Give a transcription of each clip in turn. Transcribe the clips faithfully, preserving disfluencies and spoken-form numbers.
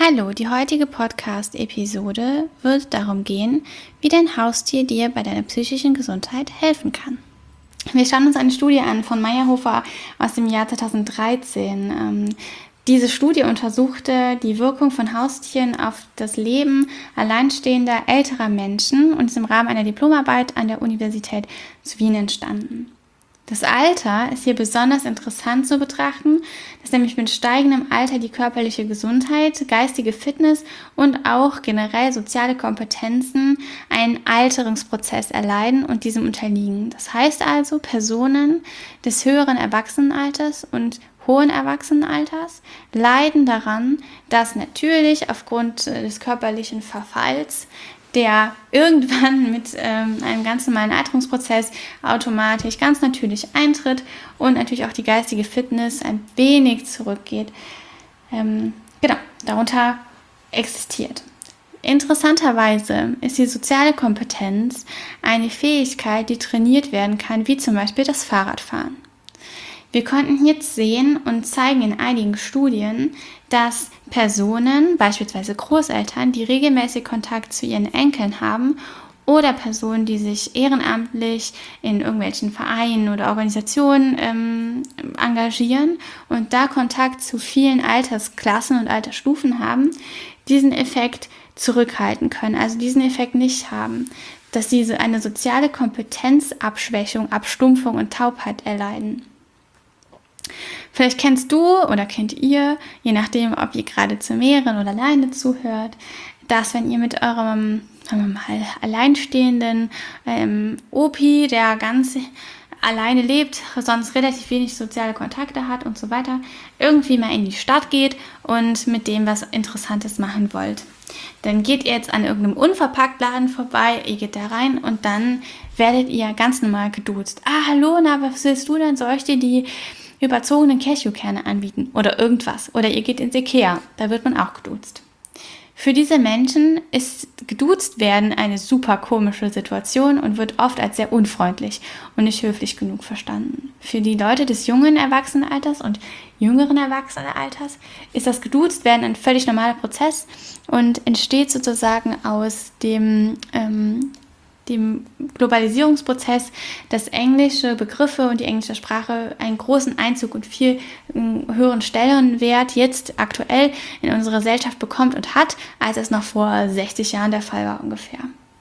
Hallo, die heutige Podcast-Episode wird darum gehen, wie dein Haustier dir bei deiner psychischen Gesundheit helfen kann. Wir schauen uns eine Studie an von Meyerhofer aus dem Jahr zweitausenddreizehn. Ähm, diese Studie untersuchte die Wirkung von Haustieren auf das Leben alleinstehender älterer Menschen und ist im Rahmen einer Diplomarbeit an der Universität zu Wien entstanden. Das Alter ist hier besonders interessant zu betrachten, dass nämlich mit steigendem Alter die körperliche Gesundheit, geistige Fitness und auch generell soziale Kompetenzen einen Alterungsprozess erleiden und diesem unterliegen. Das heißt also, Personen des höheren Erwachsenenalters und hohen Erwachsenenalters leiden daran, dass natürlich aufgrund des körperlichen Verfalls der irgendwann mit ähm, einem ganz normalen Alterungsprozess automatisch ganz natürlich eintritt und natürlich auch die geistige Fitness ein wenig zurückgeht. Ähm, genau, darunter existiert. Interessanterweise ist die soziale Kompetenz eine Fähigkeit, die trainiert werden kann, wie zum Beispiel das Fahrradfahren. Wir konnten jetzt sehen und zeigen in einigen Studien, dass Personen, beispielsweise Großeltern, die regelmäßig Kontakt zu ihren Enkeln haben oder Personen, die sich ehrenamtlich in irgendwelchen Vereinen oder Organisationen ähm, engagieren und da Kontakt zu vielen Altersklassen und Altersstufen haben, diesen Effekt zurückhalten können, also diesen Effekt nicht haben, dass sie eine soziale Kompetenzabschwächung, Abstumpfung und Taubheit erleiden. Vielleicht kennst du oder kennt ihr, je nachdem, ob ihr gerade zu mehreren oder alleine zuhört, dass wenn ihr mit eurem, sagen wir mal, alleinstehenden ähm, Opi, der ganz alleine lebt, sonst relativ wenig soziale Kontakte hat und so weiter, irgendwie mal in die Stadt geht und mit dem was Interessantes machen wollt. Dann geht ihr jetzt an irgendeinem Unverpacktladen vorbei, ihr geht da rein und dann werdet ihr ganz normal geduzt. Ah, hallo, na, was willst du denn? Soll ich dir die überzogenen Cashewkerne anbieten oder irgendwas? Oder ihr geht ins Ikea, da wird man auch geduzt. Für diese Menschen ist geduzt werden eine super komische Situation und wird oft als sehr unfreundlich und nicht höflich genug verstanden. Für die Leute des jungen Erwachsenenalters und jüngeren Erwachsenenalters ist das geduzt werden ein völlig normaler Prozess und entsteht sozusagen aus dem ähm, dem Globalisierungsprozess, dass englische Begriffe und die englische Sprache einen großen Einzug und viel höheren Stellenwert jetzt aktuell in unsere Gesellschaft bekommt und hat, als es noch vor sechzig Jahren der Fall war ungefähr.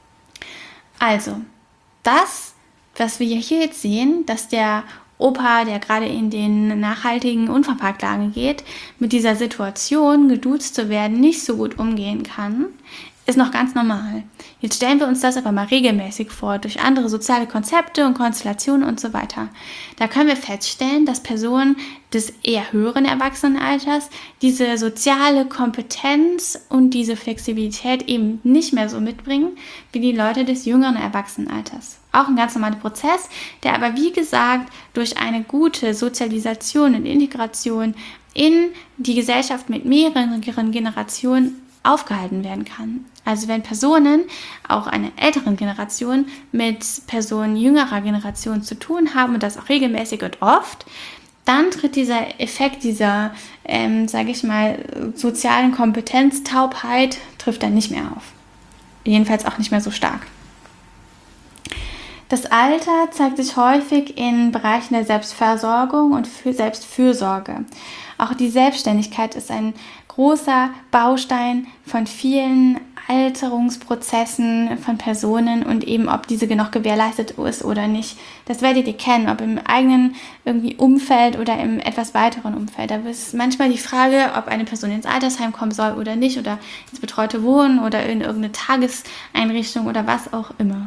Also, das, was wir hier jetzt sehen, dass der Opa, der gerade in den nachhaltigen Unverpacktladen geht, mit dieser Situation, geduzt zu werden, nicht so gut umgehen kann, ist noch ganz normal. Jetzt stellen wir uns das aber mal regelmäßig vor, durch andere soziale Konzepte und Konstellationen und so weiter. Da können wir feststellen, dass Personen des eher höheren Erwachsenenalters diese soziale Kompetenz und diese Flexibilität eben nicht mehr so mitbringen, wie die Leute des jüngeren Erwachsenenalters. Auch ein ganz normaler Prozess, der aber wie gesagt durch eine gute Sozialisation und Integration in die Gesellschaft mit mehreren Generationen aufgehalten werden kann. Also wenn Personen, auch einer älteren Generation, mit Personen jüngerer Generation zu tun haben und das auch regelmäßig und oft, dann tritt dieser Effekt dieser, ähm, sage ich mal, sozialen Kompetenztaubheit, trifft dann nicht mehr auf. Jedenfalls auch nicht mehr so stark. Das Alter zeigt sich häufig in Bereichen der Selbstversorgung und für Selbstfürsorge. Auch die Selbstständigkeit ist ein großer Baustein von vielen Alterungsprozessen von Personen und eben, ob diese noch gewährleistet ist oder nicht. Das werdet ihr kennen, ob im eigenen irgendwie Umfeld oder im etwas weiteren Umfeld. Da ist manchmal die Frage, ob eine Person ins Altersheim kommen soll oder nicht oder ins betreute Wohnen oder in irgendeine Tageseinrichtung oder was auch immer.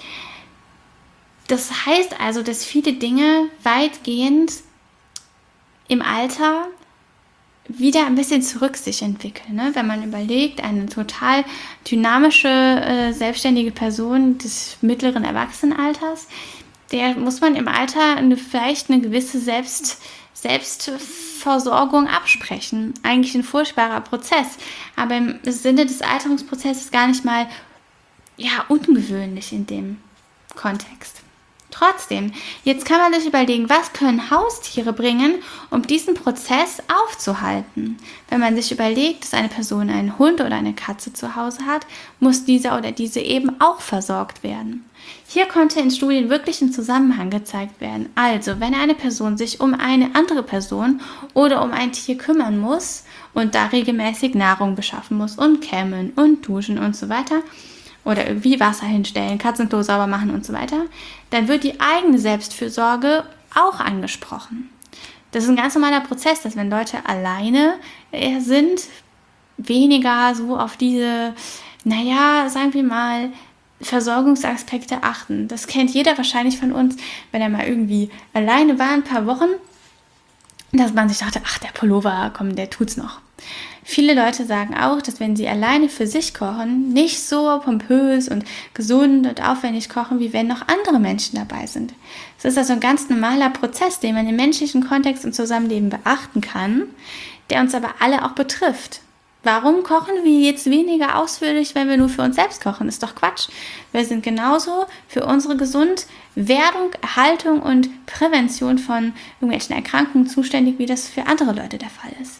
Das heißt also, dass viele Dinge weitgehend im Alter wieder ein bisschen zurück sich entwickeln. Ne? Wenn man überlegt, eine total dynamische, äh, selbstständige Person des mittleren Erwachsenenalters, der muss man im Alter eine, vielleicht eine gewisse Selbst, Selbstversorgung absprechen. Eigentlich ein furchtbarer Prozess, aber im Sinne des Alterungsprozesses gar nicht mal ja, ungewöhnlich in dem Kontext. Trotzdem, jetzt kann man sich überlegen, was können Haustiere bringen, um diesen Prozess aufzuhalten. Wenn man sich überlegt, dass eine Person einen Hund oder eine Katze zu Hause hat, muss dieser oder diese eben auch versorgt werden. Hier konnte in Studien wirklich ein Zusammenhang gezeigt werden. Also, wenn eine Person sich um eine andere Person oder um ein Tier kümmern muss und da regelmäßig Nahrung beschaffen muss und kämmen und duschen und so weiter, oder irgendwie Wasser hinstellen, Katzenklo sauber machen und so weiter, dann wird die eigene Selbstfürsorge auch angesprochen. Das ist ein ganz normaler Prozess, dass wenn Leute alleine sind, weniger so auf diese, naja, sagen wir mal, Versorgungsaspekte achten. Das kennt jeder wahrscheinlich von uns, wenn er mal irgendwie alleine war, ein paar Wochen, dass man sich dachte, ach, der Pullover, komm, der tut's noch. Viele Leute sagen auch, dass wenn sie alleine für sich kochen, nicht so pompös und gesund und aufwendig kochen, wie wenn noch andere Menschen dabei sind. Es ist also ein ganz normaler Prozess, den man im menschlichen Kontext und Zusammenleben beachten kann, der uns aber alle auch betrifft. Warum kochen wir jetzt weniger ausführlich, wenn wir nur für uns selbst kochen? Ist doch Quatsch. Wir sind genauso für unsere Gesundwerdung, Erhaltung und Prävention von irgendwelchen Erkrankungen zuständig, wie das für andere Leute der Fall ist.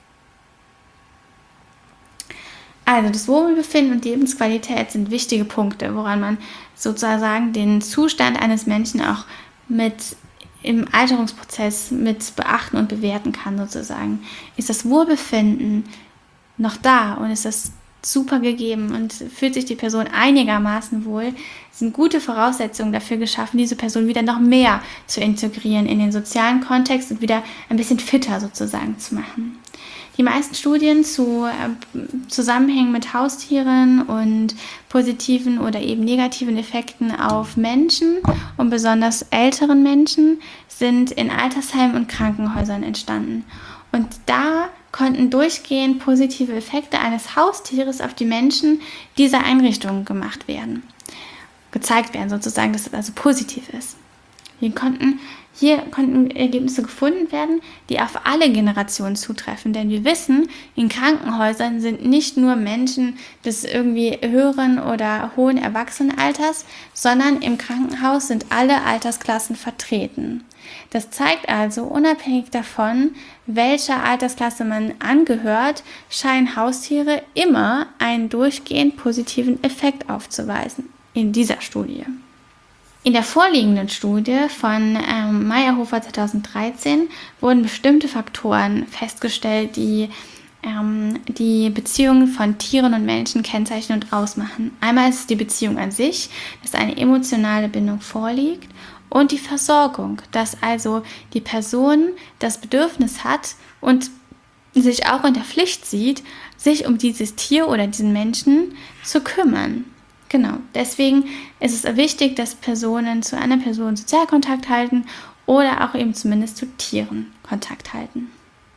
Also das Wohlbefinden und die Lebensqualität sind wichtige Punkte, woran man sozusagen den Zustand eines Menschen auch mit im Alterungsprozess mit beachten und bewerten kann sozusagen. Ist das Wohlbefinden noch da und ist das super gegeben und fühlt sich die Person einigermaßen wohl, sind gute Voraussetzungen dafür geschaffen, diese Person wieder noch mehr zu integrieren in den sozialen Kontext und wieder ein bisschen fitter sozusagen zu machen. Die meisten Studien zu äh, Zusammenhängen mit Haustieren und positiven oder eben negativen Effekten auf Menschen und besonders älteren Menschen sind in Altersheimen und Krankenhäusern entstanden. Und da konnten durchgehend positive Effekte eines Haustieres auf die Menschen dieser Einrichtungen gemacht werden, gezeigt werden sozusagen, dass es also positiv ist. Wir konnten, hier konnten Ergebnisse gefunden werden, die auf alle Generationen zutreffen, denn wir wissen, in Krankenhäusern sind nicht nur Menschen des irgendwie höheren oder hohen Erwachsenenalters, sondern im Krankenhaus sind alle Altersklassen vertreten. Das zeigt also, unabhängig davon, welcher Altersklasse man angehört, scheinen Haustiere immer einen durchgehend positiven Effekt aufzuweisen in dieser Studie. In der vorliegenden Studie von ähm, Meyerhofer zweitausenddreizehn wurden bestimmte Faktoren festgestellt, die ähm, die Beziehungen von Tieren und Menschen kennzeichnen und ausmachen. Einmal ist es die Beziehung an sich, dass eine emotionale Bindung vorliegt, und die Versorgung, dass also die Person das Bedürfnis hat und sich auch in der Pflicht sieht, sich um dieses Tier oder diesen Menschen zu kümmern. Genau, deswegen ist es wichtig, dass Personen zu einer Person Sozialkontakt halten oder auch eben zumindest zu Tieren Kontakt halten.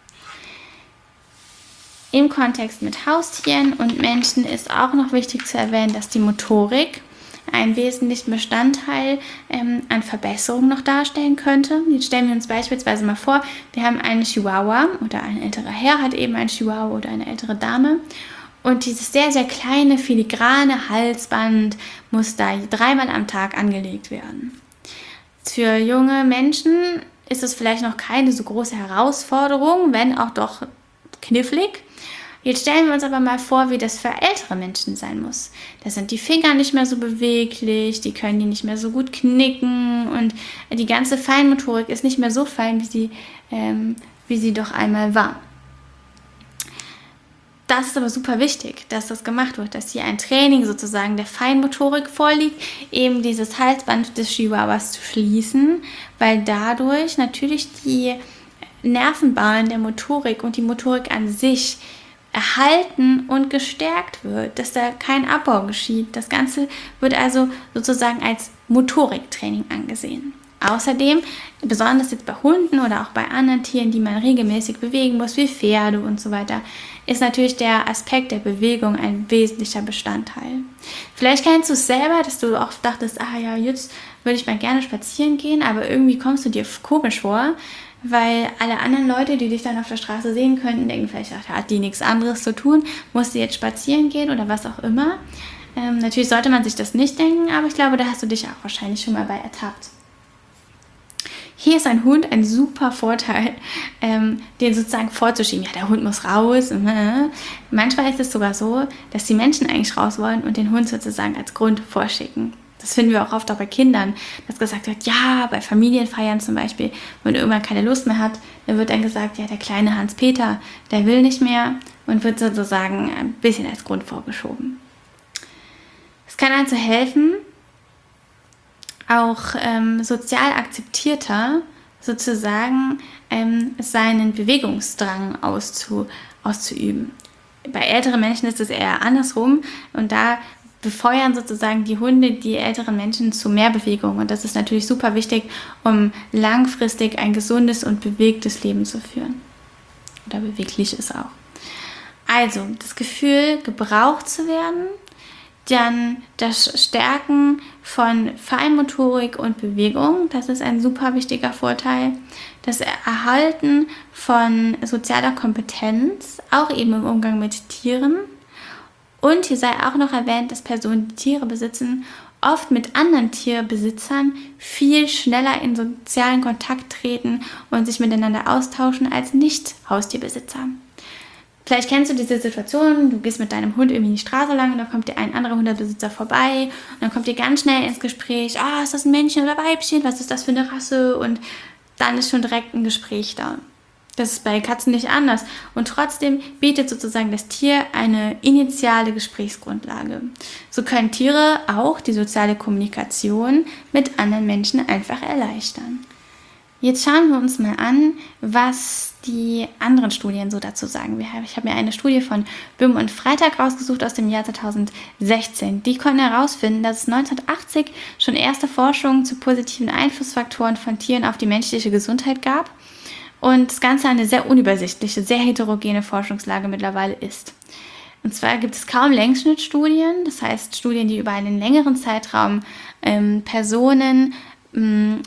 Im Kontext mit Haustieren und Menschen ist auch noch wichtig zu erwähnen, dass die Motorik einen wesentlichen Bestandteil ähm, an Verbesserung noch darstellen könnte. Jetzt stellen wir uns beispielsweise mal vor, wir haben einen Chihuahua oder ein älterer Herr hat eben einen Chihuahua oder eine ältere Dame. Und dieses sehr, sehr kleine, filigrane Halsband muss da dreimal am Tag angelegt werden. Für junge Menschen ist es vielleicht noch keine so große Herausforderung, wenn auch doch knifflig. Jetzt stellen wir uns aber mal vor, wie das für ältere Menschen sein muss. Da sind die Finger nicht mehr so beweglich, die können die nicht mehr so gut knicken und die ganze Feinmotorik ist nicht mehr so fein, wie sie, ähm, wie sie doch einmal war. Das ist aber super wichtig, dass das gemacht wird, dass hier ein Training sozusagen der Feinmotorik vorliegt, eben dieses Halsband des Chihuahuas zu schließen, weil dadurch natürlich die Nervenbahnen der Motorik und die Motorik an sich erhalten und gestärkt wird, dass da kein Abbau geschieht. Das Ganze wird also sozusagen als Motoriktraining angesehen. Außerdem, besonders jetzt bei Hunden oder auch bei anderen Tieren, die man regelmäßig bewegen muss, wie Pferde und so weiter, ist natürlich der Aspekt der Bewegung ein wesentlicher Bestandteil. Vielleicht kennst du es selber, dass du auch dachtest, ah ja, jetzt würde ich mal gerne spazieren gehen, aber irgendwie kommst du dir komisch vor, weil alle anderen Leute, die dich dann auf der Straße sehen könnten, denken vielleicht, ach, hat die nichts anderes zu tun, muss die jetzt spazieren gehen oder was auch immer. Ähm, natürlich sollte man sich das nicht denken, aber ich glaube, da hast du dich auch wahrscheinlich schon mal bei ertappt. Hier ist ein Hund ein super Vorteil, ähm, den sozusagen vorzuschieben. Ja, der Hund muss raus. Manchmal ist es sogar so, dass die Menschen eigentlich raus wollen und den Hund sozusagen als Grund vorschicken. Das finden wir auch oft auch bei Kindern, dass gesagt wird, ja, bei Familienfeiern zum Beispiel, wenn irgendwann keine Lust mehr hat, dann wird dann gesagt, ja, der kleine Hans-Peter, der will nicht mehr und wird sozusagen ein bisschen als Grund vorgeschoben. Es kann also helfen, auch ähm, sozial akzeptierter sozusagen ähm, seinen Bewegungsdrang auszu, auszuüben. Bei älteren Menschen ist es eher andersrum und da befeuern sozusagen die Hunde die älteren Menschen zu mehr Bewegung und das ist natürlich super wichtig, um langfristig ein gesundes und bewegtes Leben zu führen. Oder bewegliches auch. Also das Gefühl, gebraucht zu werden, dann das Stärken von Feinmotorik und Bewegung, das ist ein super wichtiger Vorteil. Das Erhalten von sozialer Kompetenz, auch eben im Umgang mit Tieren. Und hier sei auch noch erwähnt, dass Personen, die Tiere besitzen, oft mit anderen Tierbesitzern viel schneller in sozialen Kontakt treten und sich miteinander austauschen als Nicht-Haustierbesitzer. Vielleicht kennst du diese Situation, du gehst mit deinem Hund irgendwie die Straße lang und dann kommt dir ein anderer Hundebesitzer vorbei und dann kommt ihr ganz schnell ins Gespräch, ah, ist das ein Männchen oder Weibchen, was ist das für eine Rasse und dann ist schon direkt ein Gespräch da. Das ist bei Katzen nicht anders und trotzdem bietet sozusagen das Tier eine initiale Gesprächsgrundlage. So können Tiere auch die soziale Kommunikation mit anderen Menschen einfach erleichtern. Jetzt schauen wir uns mal an, was die anderen Studien so dazu sagen. Ich habe mir eine Studie von Böhm und Freitag rausgesucht aus dem Jahr zweitausendsechzehn. Die konnten herausfinden, dass es neunzehnhundertachtzig schon erste Forschungen zu positiven Einflussfaktoren von Tieren auf die menschliche Gesundheit gab und das Ganze eine sehr unübersichtliche, sehr heterogene Forschungslage mittlerweile ist. Und zwar gibt es kaum Längsschnittstudien, das heißt Studien, die über einen längeren Zeitraum ähm, Personen ähm,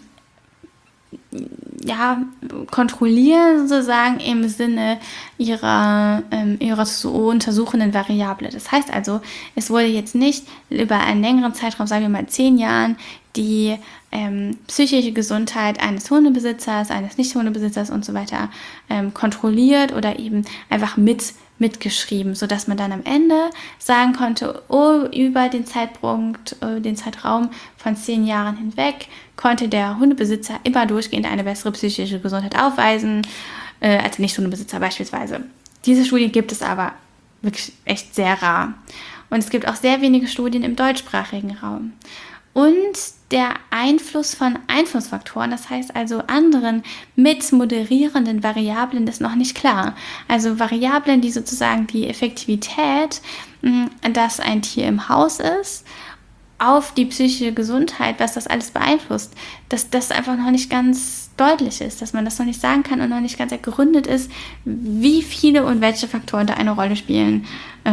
ja, kontrollieren sozusagen im Sinne ihrer, ähm, ihrer zu untersuchenden Variable. Das heißt also, es wurde jetzt nicht über einen längeren Zeitraum, sagen wir mal zehn Jahren, die ähm, psychische Gesundheit eines Hundebesitzers, eines Nicht-Hundebesitzers und so weiter ähm, kontrolliert oder eben einfach mit mitgeschrieben, sodass man dann am Ende sagen konnte, oh, über den Zeitpunkt, äh, den Zeitraum von zehn Jahren hinweg konnte der Hundebesitzer immer durchgehend eine bessere psychische Gesundheit aufweisen, äh, als der Nicht-Hundebesitzer beispielsweise. Diese Studien gibt es aber wirklich echt sehr rar. Und es gibt auch sehr wenige Studien im deutschsprachigen Raum. Und der Einfluss von Einflussfaktoren, das heißt also anderen mit moderierenden Variablen, ist noch nicht klar. Also Variablen, die sozusagen die Effektivität, dass ein Tier im Haus ist, auf die psychische Gesundheit, was das alles beeinflusst, dass das einfach noch nicht ganz deutlich ist, dass man das noch nicht sagen kann und noch nicht ganz ergründet ist, wie viele und welche Faktoren da eine Rolle spielen,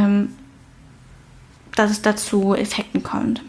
dass es dazu Effekten kommt.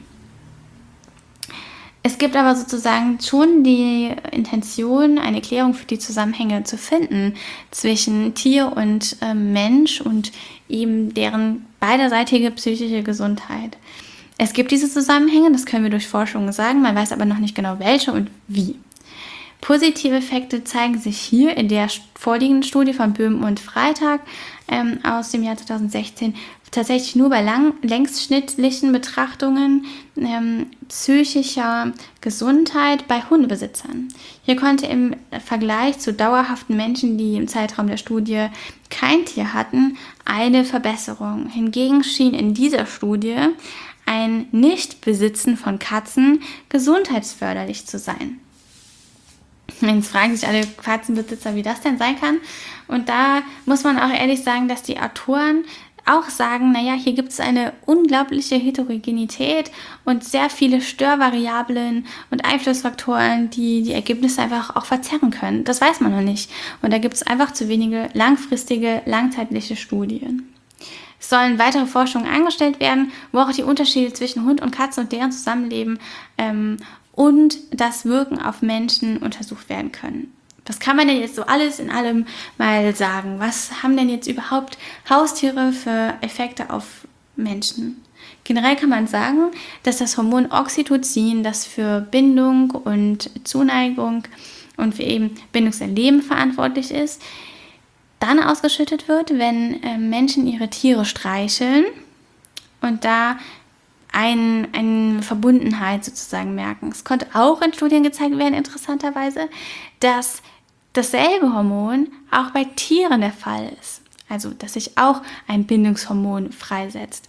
Es gibt aber sozusagen schon die Intention, eine Klärung für die Zusammenhänge zu finden zwischen Tier und äh, Mensch und eben deren beiderseitige psychische Gesundheit. Es gibt diese Zusammenhänge, das können wir durch Forschung sagen, man weiß aber noch nicht genau welche und wie. Positive Effekte zeigen sich hier in der vorliegenden Studie von Böhm und Freitag ähm, aus dem Jahr zweitausendsechzehn tatsächlich nur bei lang, längsschnittlichen Betrachtungen ähm, psychischer Gesundheit bei Hundebesitzern. Hier konnte im Vergleich zu dauerhaften Menschen, die im Zeitraum der Studie kein Tier hatten, eine Verbesserung. Hingegen schien in dieser Studie ein Nichtbesitzen von Katzen gesundheitsförderlich zu sein. Jetzt fragen sich alle Katzenbesitzer, wie das denn sein kann. Und da muss man auch ehrlich sagen, dass die Autoren auch sagen, naja, hier gibt es eine unglaubliche Heterogenität und sehr viele Störvariablen und Einflussfaktoren, die die Ergebnisse einfach auch verzerren können. Das weiß man noch nicht. Und da gibt es einfach zu wenige langfristige, langzeitliche Studien. Es sollen weitere Forschungen angestellt werden, wo auch die Unterschiede zwischen Hund und Katze und deren Zusammenleben ähm, und das Wirken auf Menschen untersucht werden können. Was kann man denn jetzt so alles in allem mal sagen? Was haben denn jetzt überhaupt Haustiere für Effekte auf Menschen? Generell kann man sagen, dass das Hormon Oxytocin, das für Bindung und Zuneigung und für eben Bindungserleben verantwortlich ist, dann ausgeschüttet wird, wenn äh, Menschen ihre Tiere streicheln und da ein, eine Verbundenheit sozusagen merken. Es konnte auch in Studien gezeigt werden, interessanterweise, dass dasselbe Hormon auch bei Tieren der Fall ist. Also, dass sich auch ein Bindungshormon freisetzt.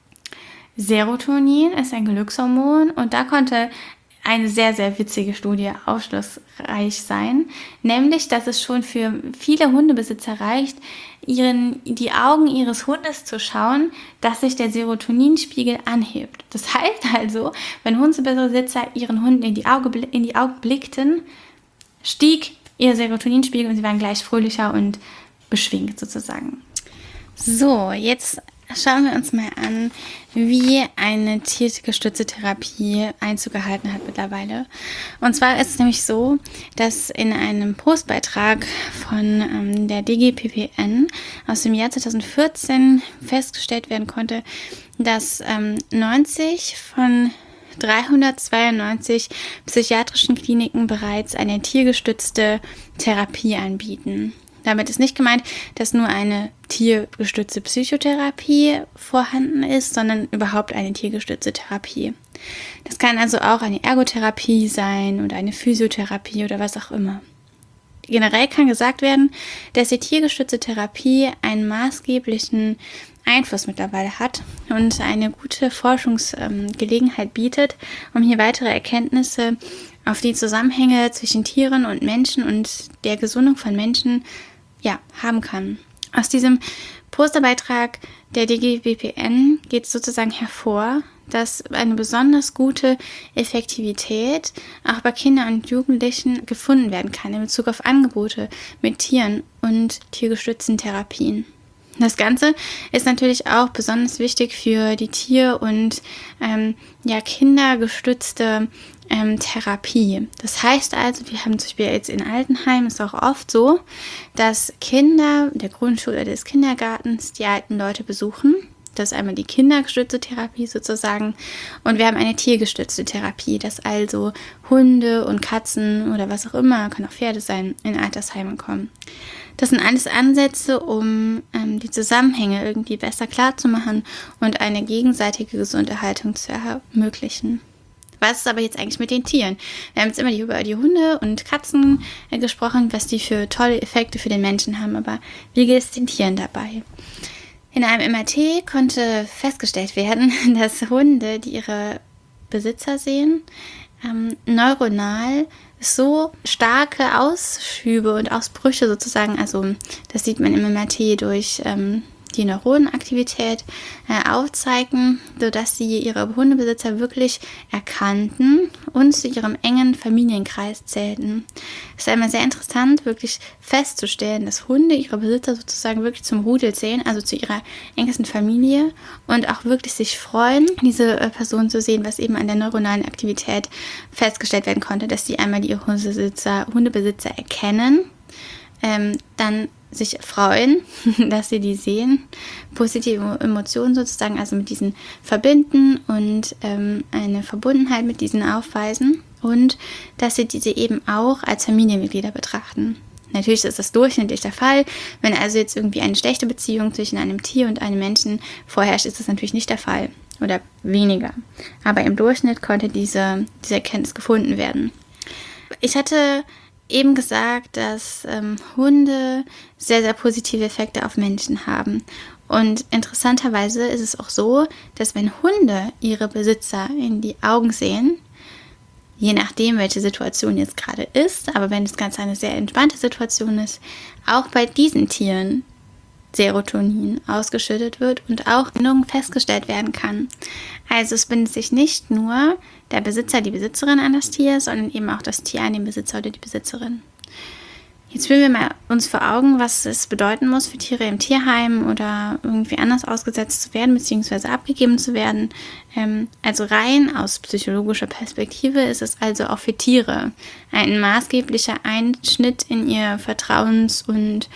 Serotonin ist ein Glückshormon und da konnte eine sehr, sehr witzige Studie aufschlussreich sein, nämlich, dass es schon für viele Hundebesitzer reicht, ihren, die Augen ihres Hundes zu schauen, dass sich der Serotoninspiegel anhebt. Das heißt also, wenn Hundebesitzer ihren Hunden in die, Auge, in die Augen blickten, stieg ihr Serotoninspiegel und sie waren gleich fröhlicher und beschwingt sozusagen. So, jetzt schauen wir uns mal an, wie eine tiergestützte Therapie Einzug gehalten hat mittlerweile. Und zwar ist es nämlich so, dass in einem Postbeitrag von ähm, der D G P P N aus dem Jahr zwanzig vierzehn festgestellt werden konnte, dass ähm, neunzig von dreihundertzweiundneunzig psychiatrischen Kliniken bereits eine tiergestützte Therapie anbieten. Damit ist nicht gemeint, dass nur eine tiergestützte Psychotherapie vorhanden ist, sondern überhaupt eine tiergestützte Therapie. Das kann also auch eine Ergotherapie sein oder eine Physiotherapie oder was auch immer. Generell kann gesagt werden, dass die tiergestützte Therapie einen maßgeblichen Einfluss mittlerweile hat und eine gute Forschungsgelegenheit bietet, um hier weitere Erkenntnisse auf die Zusammenhänge zwischen Tieren und Menschen und der Gesundung von Menschen ja, haben kann. Aus diesem Posterbeitrag der D G P P N geht sozusagen hervor, dass eine besonders gute Effektivität auch bei Kindern und Jugendlichen gefunden werden kann in Bezug auf Angebote mit Tieren und tiergestützten Therapien. Das Ganze ist natürlich auch besonders wichtig für die Tier- und ähm, ja, kindergestützte ähm, Therapie. Das heißt also, wir haben zum Beispiel jetzt in Altenheimen ist auch oft so, dass Kinder der Grundschule oder des Kindergartens die alten Leute besuchen. Das ist einmal die kindergestützte Therapie sozusagen und wir haben eine tiergestützte Therapie, dass also Hunde und Katzen oder was auch immer, kann auch Pferde sein, in Altersheime kommen. Das sind alles Ansätze, um ähm, die Zusammenhänge irgendwie besser klarzumachen und eine gegenseitige gesunde Haltung zu ermöglichen. Was ist aber jetzt eigentlich mit den Tieren? Wir haben jetzt immer über die Hunde und Katzen äh, gesprochen, was die für tolle Effekte für den Menschen haben, aber wie geht es den Tieren dabei? In einem M R T konnte festgestellt werden, dass Hunde, die ihre Besitzer sehen, ähm, neuronal so starke Ausschübe und Ausbrüche sozusagen, also das sieht man im M R T durch ähm, die Neuronenaktivität äh, aufzeigen, sodass sie ihre Hundebesitzer wirklich erkannten und zu ihrem engen Familienkreis zählten. Es ist einmal sehr interessant, wirklich festzustellen, dass Hunde ihre Besitzer sozusagen wirklich zum Rudel zählen, also zu ihrer engsten Familie und auch wirklich sich freuen, diese äh, Person zu sehen, was eben an der neuronalen Aktivität festgestellt werden konnte, dass sie einmal die Hundebesitzer, Hundebesitzer erkennen, ähm, dann sich freuen, dass sie die sehen, positive Emotionen sozusagen, also mit diesen verbinden und ähm, eine Verbundenheit mit diesen aufweisen und dass sie diese eben auch als Familienmitglieder betrachten. Natürlich ist das durchschnittlich der Fall. Wenn also jetzt irgendwie eine schlechte Beziehung zwischen einem Tier und einem Menschen vorherrscht, ist das natürlich nicht der Fall oder weniger. Aber im Durchschnitt konnte diese, diese Erkenntnis gefunden werden. Ich hatte eben gesagt, dass ähm, Hunde sehr, sehr positive Effekte auf Menschen haben. Und interessanterweise ist es auch so, dass wenn Hunde ihre Besitzer in die Augen sehen, je nachdem, welche Situation jetzt gerade ist, aber wenn das Ganze eine sehr entspannte Situation ist, auch bei diesen Tieren Serotonin ausgeschüttet wird und auch Bindung festgestellt werden kann. Also es bindet sich nicht nur der Besitzer, die Besitzerin an das Tier, sondern eben auch das Tier an den Besitzer oder die Besitzerin. Jetzt führen wir mal uns vor Augen, was es bedeuten muss für Tiere im Tierheim oder irgendwie anders ausgesetzt zu werden bzw. abgegeben zu werden. Ähm, also rein aus psychologischer Perspektive ist es also auch für Tiere ein maßgeblicher Einschnitt in ihr Vertrauens- und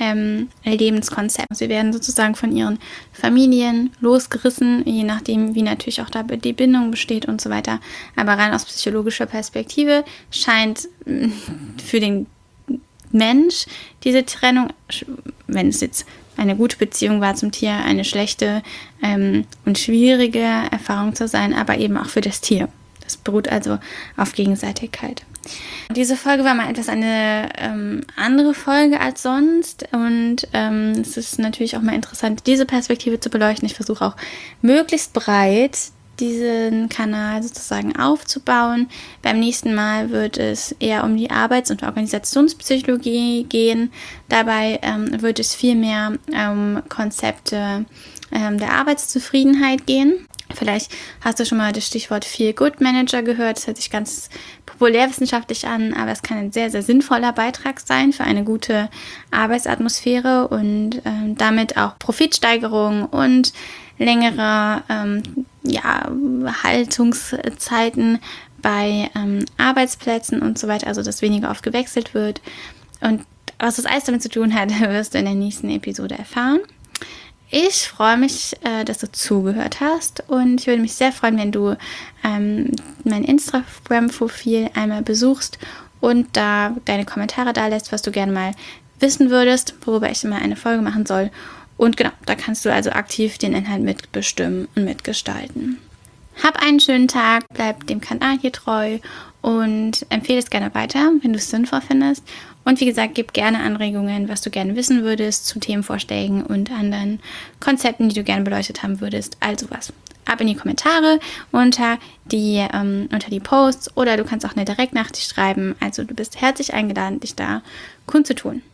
ähm, Lebenskonzept. Sie werden sozusagen von ihren Familien losgerissen, je nachdem, wie natürlich auch da die Bindung besteht und so weiter. Aber rein aus psychologischer Perspektive scheint für den Mensch diese Trennung, wenn es jetzt eine gute Beziehung war zum Tier, eine schlechte ähm, und schwierige Erfahrung zu sein, aber eben auch für das Tier. Das beruht also auf Gegenseitigkeit. Diese Folge war mal etwas eine ähm, andere Folge als sonst und ähm, es ist natürlich auch mal interessant, diese Perspektive zu beleuchten. Ich versuche auch möglichst breit diesen Kanal sozusagen aufzubauen. Beim nächsten Mal wird es eher um die Arbeits- und Organisationspsychologie gehen. Dabei ähm, wird es viel mehr um Konzepte ähm, der Arbeitszufriedenheit gehen. Vielleicht hast du schon mal das Stichwort Feel-Good-Manager gehört. Das hört sich ganz populärwissenschaftlich an, aber es kann ein sehr, sehr sinnvoller Beitrag sein für eine gute Arbeitsatmosphäre und ähm, damit auch Profitsteigerung und längere ähm, ja, Haltungszeiten bei ähm, Arbeitsplätzen und so weiter, also dass weniger oft gewechselt wird. Und was das alles damit zu tun hat, wirst du in der nächsten Episode erfahren. Ich freue mich, äh, dass du zugehört hast und ich würde mich sehr freuen, wenn du ähm, mein Instagram-Profil einmal besuchst und da deine Kommentare da lässt, was du gerne mal wissen würdest, worüber ich mal eine Folge machen soll. Und genau, da kannst du also aktiv den Inhalt mitbestimmen und mitgestalten. Hab einen schönen Tag, bleib dem Kanal hier treu und empfehle es gerne weiter, wenn du es sinnvoll findest. Und wie gesagt, gib gerne Anregungen, was du gerne wissen würdest zu Themenvorschlägen und anderen Konzepten, die du gerne beleuchtet haben würdest. Also was. Ab in die Kommentare unter die, ähm, unter die Posts oder du kannst auch eine Direktnachricht schreiben. Also du bist herzlich eingeladen, dich da kundzutun.